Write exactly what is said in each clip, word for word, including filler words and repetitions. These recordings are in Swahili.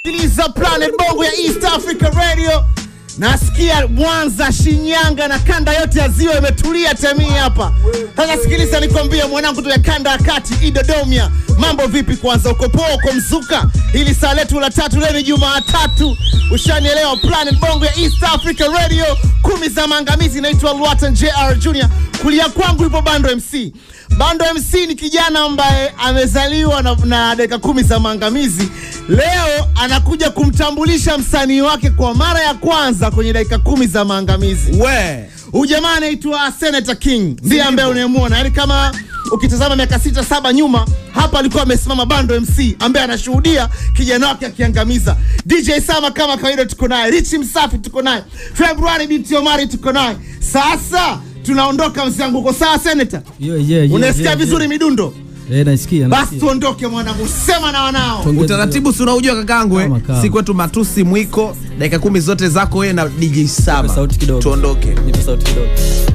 Sikiliza Planet Bongo ya East Africa Radio. Nasikia Mwanza, Shinyanga na kanda yote ya ziwa imetulia temii hapa. Sasa sikiliza nikwambie mwanangu tu ya kanda ya kati Idodomia. Mambo vipi kwanza, uko poa, uko mzuka? Hili saa letu la tatu leo ni Jumatatu. Ushanielewa? Planet Bongo ya East Africa Radio, kumi za maangamizi. Naitwa Luatan J R Junior Kulia kwangu ipo Bando M C. Bando M C ni kijana ambaye amezaliwa na, na dakika kumi za maangamizi. Leo anakuja kumtambulisha msanii wake kwa mara ya kwanza kwenye dakika kumi za maangamizi. We Ujamaa anaitwa Senator King. Ndiye ambaye unayemuona. Yaani kama ukitazama miaka sita saba nyuma, hapa alikuwa amesimama Bando M C ambaye anashuhudia kijana wake akiangamiza. D J Sama kama kawaida tuko naye, Richie Msafi tuko naye, February binti Omari tuko naye. Sasa tunaondoka mzangu, uko sawa Senator? Yo yeah, yeah. Unasikia yeah, vizuri yeah. midundo? Eh, naisikia. Basi tuondoke mwanangu, sema na wanao. Utaratibu si unaujua kakangu eh? Si kwetu matusi mwiko, dakika kumi zote zako wewe na D J Sama. Sauti kidogo. Tuondoke. Nipe sauti kidogo.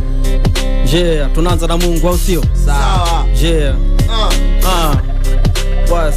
Je, tunaanza na Mungu au sio? Sawa. Je. Ah. Ah. Was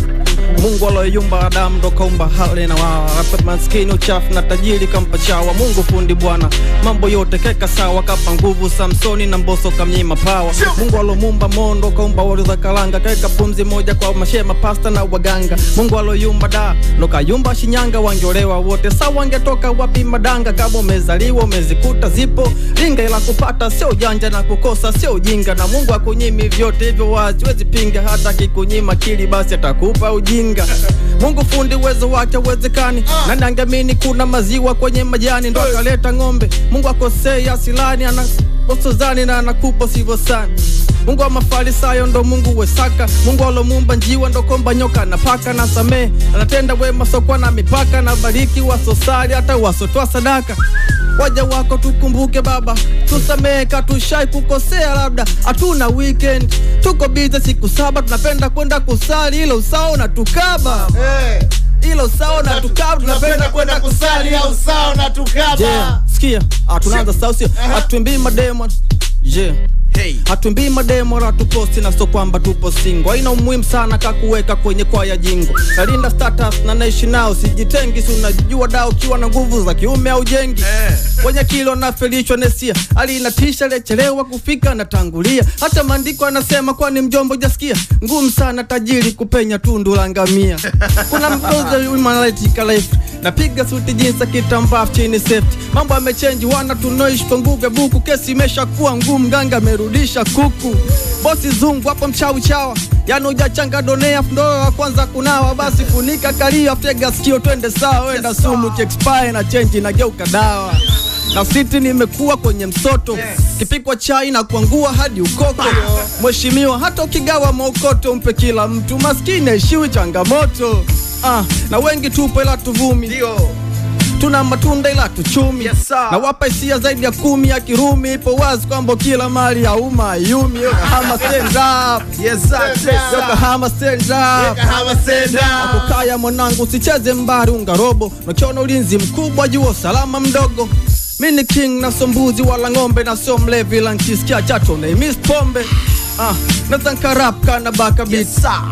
Mungu aloyumba Adam ndo kaumba hali na wao. Hapa maskini uchafu na tajiri kampa chawa. Mungu fundi bwana, mambo yote keka sawa. Kapa nguvu Samsoni na Mbosso kamnyima power. Mungu alomumba mondo kaumba wali za kalanga. Keka pumzi moja kwa mashema pasta na waganga. Mungu aloyumba da ndo kayumba Shinyanga. Wangeolewa wote sawa, wangetoka wapi madanga? Kama umezaliwa umezikuta zipo linga, ila kupata sio ujanja na kukosa sio ujinga. Na Mungu akunyimi vyote hivyo wazi wezi pinga. Hata kikunyima kili basi atakupa ujinga. Mungu fundi uwezo wake uwezekani. Na nangamini kuna maziwa kwenye majani. Ndo akaleta ng'ombe. Mungu akosei asilani, anakosozani na anakupa sivyo sana. Mungu wa mafarisayo ndo Mungu wesaka. Mungu alomumba njiwa ndo komba nyoka na paka. Na samee anatenda wema sokwa na mipaka. Na bariki wasosali hata wasotoa sadaka. Waja wako tukumbuke baba, tusamee katushai kukosea labda. Hatuna weekend, tuko busy siku saba. Tunapenda kwenda kusali, ilo sawa na tukaba. Eh, ilo sawa na tukaba. tunapenda kwenda kusali au sawa na tukaba. Yeah, sikia, ah tunaanza sawa sio. Atuimbii mademo. Yeah. Hey. Hatumbii mademo ra tuposti na so kwamba tupo single. Haina umuhimu sana kakuweka kwenye kwa ya jingo. Nalinda status na naishi nao, sijitengi si unajua dao kiwa na nguvu za kiume au jengi. Eh. Kwenye kilo na felishwa nesia, ali inatisha lechelewa kufika na tangulia. Hata maandiko anasema kwa ni mjombo jasikia. Ngumu sana tajiri kupenya tundu la ngamia. Kuna mtoza humanity life. Napiga suti jinsa kitambaa chini safety. Mambo yamechange wana tunoishi kwa nguvu buku. Kesi imeshakuwa ngumu, ganga merudisha kuku. Bosi zungu hapo mchawi chawa. Yaani hujachanga donea ndoo wa kwanza kunawa. Basi funika kalia tega sikio twende sawa. Wenda sumu expire na change na geuka dawa. Na siti nimekuwa kwenye msoto. Yes. Kipikwa chai na kuangua hadi ukoko. Mheshimiwa hata ukigawa mokoto mpe kila mtu, maskini aishiwi changamoto. Ah, na wengi tupo ila tuvumi. Ndio. Tuna matunda ila tuchumi. Yes, na wapa hisia zaidi ya kumi ya Kirumi. Ipo wazi kwamba kila mali ya umma yumi. Yokohama stand up. Yes sir. Yokohama stand up. Yokohama stand up. Akukaya mwanangu usicheze mbari unga robo. Nakiona ulinzi mkubwa jua salama mdogo. Mini king na sombuzi wala ngombe. Na sio mlevi la nkisikia chato na miss pombe. Ah, nazanka rap kana baka beat. Yes sir.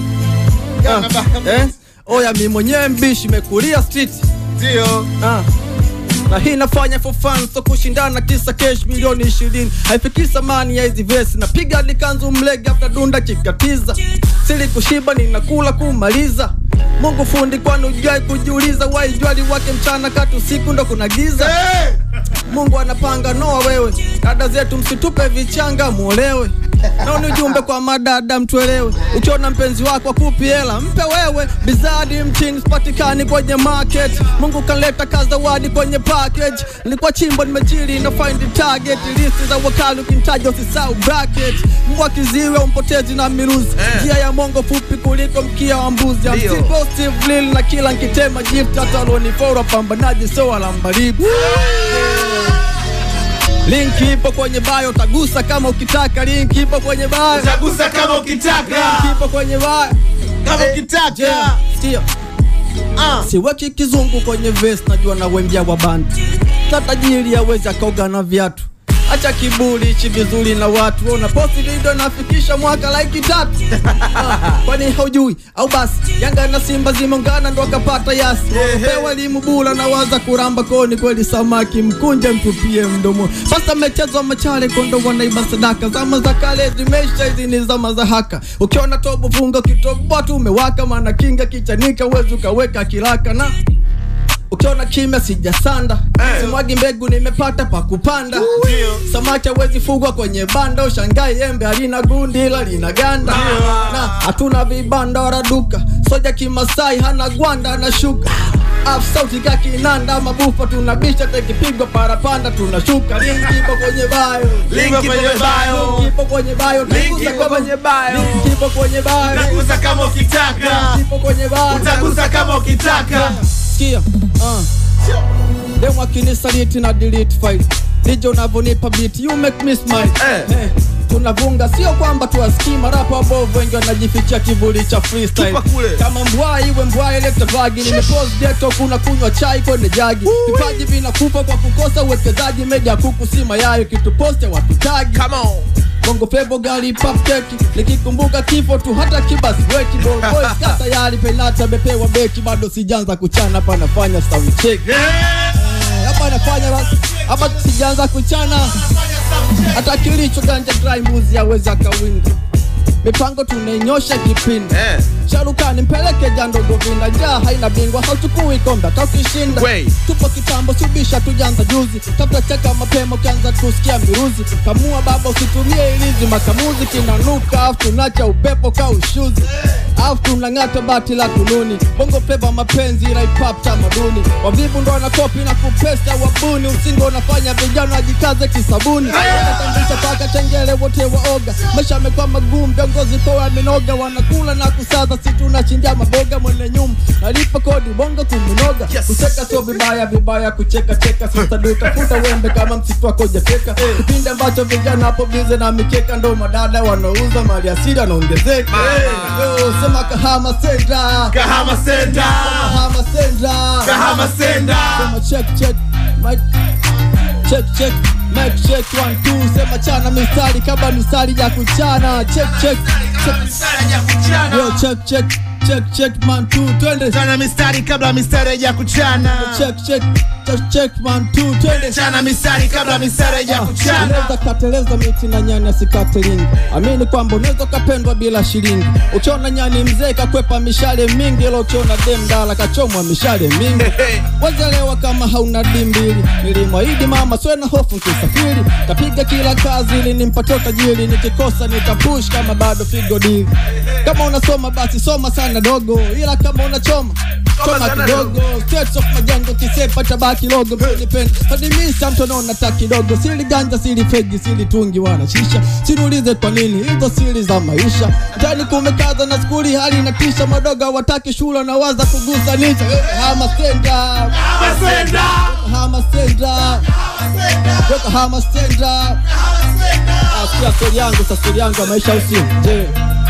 Kana baka beat. Eh? Oya mi mwenyewe mbishi mekulia street. Ndio. Ah. Na hii nafanya for fun, so kushindana kisa cash milioni ishirini. Haifiki samani ya hizi vesi. Napiga likanzu mlege after dunda kikatiza. Sili kushiba ninakula kumaliza. Mungu fundi kwani ujai kujiuliza. Wai juali wake mchana katu siku ndo kuna giza. Hey! Mungu anapanga noa wewe. Dada zetu msitupe vichanga muolewe. Na unijumbe kwa madada mtuelewe. Ukiona mpenzi wako akupi hela mpe wewe. Bizadi mchini sipatikani kwenye market. Mungu kanleta kazawadi kwenye package. Nilikuwa chimbo nimejili na find the target. Listi za wakali ukinitaja usisahau bracket. Mungu akiziwe umpotezi na miruzi. Njia ya mongo fupi kuliko mkia wa mbuzi. I'm still positive lil na kila nkitema gift. Hata loni fora pambanaji so wala mbaribu. Link ipo kwenye bio, tagusa kama ukitaka. Link ipo kwenye bio, tagusa kama ukitaka. Link ipo kwenye bio, kama ukitaka. Yeah, sikia. Ah, siweki kizungu kwenye vest, najua na wembia wa band. Tatajiri hawezi akaoga na viatu. acha kiburi chi vizuri na watu. Ona posti video nafikisha mwaka like tatu. Ah, kwani haujui au basi Yanga na Simba zimeungana ndo akapata yasi. Pewa elimu bula na waza kuramba koni kweli samaki mkunje mtupie mdomo. Sasa mechezwa machale kondo wanaiba sadaka. Zama za kale zimesha hizi ni zama za haka. Ukiona tobo funga kitobo watu umewaka maana kinga kichanika uwezo kaweka kilaka na ukiona kimya sijasanda hey. Simwagi mbegu nimepata pa kupanda. Samaki hawezi fugwa kwenye banda. Ushangai embe halina gundi ila lina ganda. Na hatuna vibanda wala duka. Soja Kimasai hana gwanda anashuka. Af sauti kaki nanda mabufa tunabisha tekipigwa parapanda tunashuka. Link ipo kwenye bio. Link ipo kwenye bio. Link ipo kwenye bio. Link ipo kwenye bio. Link ipo kwenye bio. Utagusa kama ukitaka. Link ipo kwenye bio. Utagusa kama ukitaka. Sikia, ah. Demo akinisaliti na delete file. D J unavonipa beat you make me smile. Eh. Hey. Tunavunga sio kwamba tuwasikii marapa wabovu wengi wanajificha kivuli cha freestyle. Kama mbwai iwe mbwai leta vagi. Nimepose ghetto kuna kunywa chai kwenye jagi. Vipaji vinakufa kwa kukosa uwekezaji. Media kuku si mayai kitu poste watu tagi. Come on. Bongo Flava gali pop keki. Nikikumbuka kifo tu hata kibasi weki. Ball boys kata yali penata bepewa beki. Bado sijanza kuchana hapa nafanya sound check. Hapa nafanya basi. Hapa sijanza kuchana. Hata kilicho ganja dry mbuzi yaweza kawinda. Mipango tunainyosha kipindi. Eh. Sharukani mpeleke jando govina. Njaa haina bingwa hauchukui kombe taukishinda. Tupo kitambo subisha tujanza juzi. Tafuta cheka mapema ukianza tusikia miruzi. Kamua baba usitumie ilizi makamuzi. Kinanuka afu tunacha upepo ka ushuzi. Afu tunangata bati la kununi. Bongo Flava mapenzi rap hop tamaduni. Wavivu ndo wanakopi na kupesa wabuni. Usingo unafanya vijana wajikaze kisabuni. Wanatambisha paka chengele wote waoga. Maisha yamekuwa magumu viongozi poa minoga. Wanakula na kusaza si tunachinja maboga mwenye nyuma. Nalipa kodi bongo kuminoga. Yes. Kucheka sio vibaya vibaya kucheka cheka. Sasa dutafuta wembe kama msitu wako jateka. Hey. Kipindi ambacho vijana hapo bize na mikeka. Ndo madada wanauza mali asili wanaongezeka. Hey. Yo sema Kahama Center. Kahama Center. Kahama Center. Kahama Center. Sema check check mic. Check check mic check one two. Sema chana mistari kama mistari ya kuchana. Check check mistari ya kuchana. Yo check check check check man two twende. Chana mistari kabla mistari ya kuchana. Check check check check man two twende. Chana mistari kabla mistari ya kuchana. Unaweza kateleza miti na nyani asikate ringi. Amini kwamba unaweza kapendwa bila shilingi. Ukiona nyani mzee kakwepa mishale mingi. Ilo ukiona dem dala kachomwa mishale mingi. Wazelewa kama hauna dimbili. Nilimwahidi mama swe na hofu kisafiri. Tapiga kila kazi ili nimpatie tajiri. Nikikosa nitapush kama bado figo dili. Kama unasoma basi soma sana dogo. Ila kama unachoma choma kidogo. States of majango kisepa tabaki logo. Mpeni pen Hadimisa mtono nata kidogo. Sili ganja sili fegi sili tungi wana shisha. Sinulize kwa nini hizo sili za maisha. Jani kumekaza na skuli hali na tisha. Madoga wataki shula na waza kugusa nicha. Kahama Center. Kahama Center. Kahama Center. Kahama Center. Asia stori yangu sa stori yangu maisha usio. Je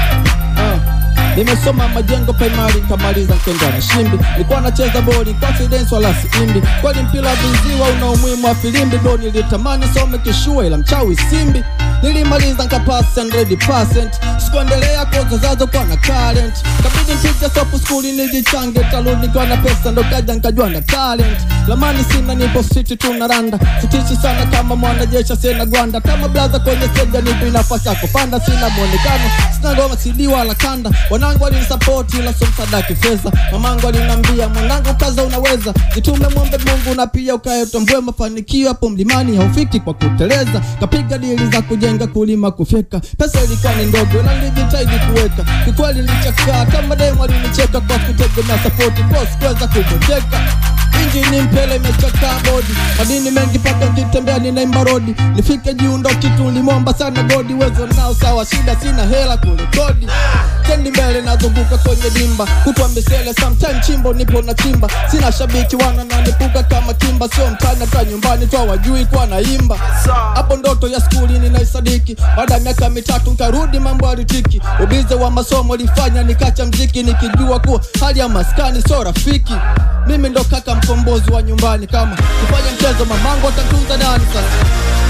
nimesoma majengo primary kamaliza kenda na shimbi. Nilikuwa nacheza boli confidence wala siimbi. Kwani mpira binziwa una umuhimu wa filimbi. Ndo nilitamani some kishua ila mchawi simbi. Nilimaliza nkapasa one hundred percent. Sikuendelea koza zazo kwa na talent. Kabidi mpige sopu skuli nijichange. Taluni kwa na pesa ndo kaja nkajua na talent. Lamani sina nipo city tunaranda. Sitishi sana kama mwanajesha sena gwanda. Kama blaza kwenye seja nipi nafasi ya kupanda. Sina mwonekano, sina goma C D wala kanda. Wanangu walinisupport ila so msadaki feza. Mamangu alinambia mwanangu kaza unaweza. Jitume muombe Mungu na pia ukae utambue mafanikio hapo mlimani haufiki kwa kuteleza. Kapiga dili za kujenga kulima kufyeka. Pesa ilikuwa ni ndogo na nilijitahidi kuweka. Kikweli nilichaka kama demo alinicheka kwa kutegemea support post kuweza kuboteka. Injini mpele imechaka body. Madini mengi paka nikitembea ninaimba rodi. Nifike juu ndo kitu nilimwomba sana godi. Wezo nao sawa shida sina hela kule kodi. Tendi mbele nazunguka kwenye dimba. Kutwa mbesele sometime chimbo nipo na chimba. Sina shabiki wana na nipuka kama kimba. Sio mtana ka nyumbani twa wajui kwa naimba. Hapo ndoto ya skuli ninaisadiki. Baada ya miaka mitatu nkarudi mambo alitiki. Ubize wa masomo lifanya nikacha mziki. Nikijua kuwa hali ya maskani sio rafiki. Mimi ndo kaka mkombozi wa nyumbani. Kama kufanya mchezo mamangu atatunza nani sasa.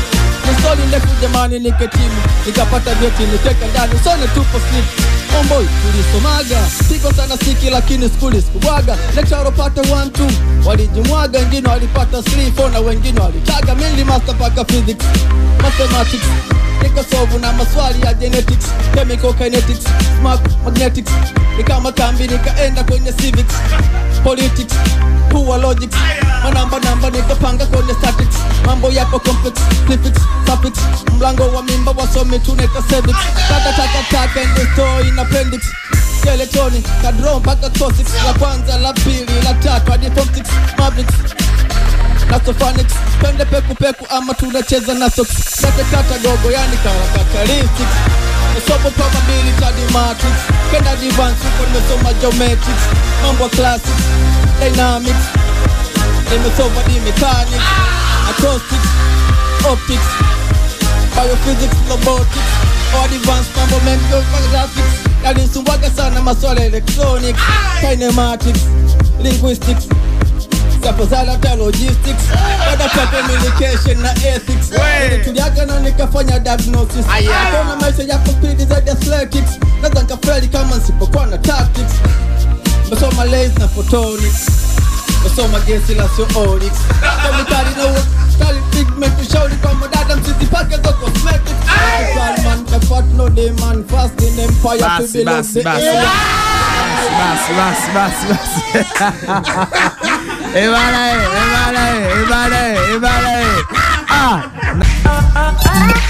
Stori ndefu jamani niketimu, nikapata vyeti nikeka ndani, usone tupo slip. Homeboy tulisomaga, siko sana siki lakini skuli sikubwaga. Lecture wapata one two, walijimwaga, wengine walipata three four na wengine walitaga. Mimi master paka physics, mathematics, nikasolve na maswali ya genetics, chemical kinetics, smart magnetics. Nikama kambi nikaenda kwenye civics, politics, poor logics, manamba namba nikapanga kwenye statics. Mambo yako complex, prefix, suffix, mlango wa mimba wasome tuneka cervix. Taka taka taka in the store in appendix, skeleton, kadron paka cosix. La kwanza, la pili, la tatu, hadi form six, mavericks, nasophonics. Pende peku peku ama tunacheza na socks. Kata kata gogo yani characteristics, Sobo probability and matrix. Kenda advance uko nimesoma geometrics. Mambo classics, dynamics, nimesoma di mechanics, acoustics, optics, biophysics, robotics, or advanced mambo mental graphics. Yanisumbuaga sana maswala electronics, kinematics, linguistics, Zapazala logistics, other communication na ethics. Tuliaga na nikafanya diagnosis. Kona maisha ya kupidi za athletics. Naza nkafeli kama nsipokuwa na tactics. Mesoma lace na photonics, mesoma gesi la sioonics. Kemikali na uwa, kali pigment ushauri kwa madada msizipake za cosmetics. Kali man kafat no demand, fast in empire to belong the air. Basi, basi, basi, basi. Ebana, ebana, ebana, ebana. Ah.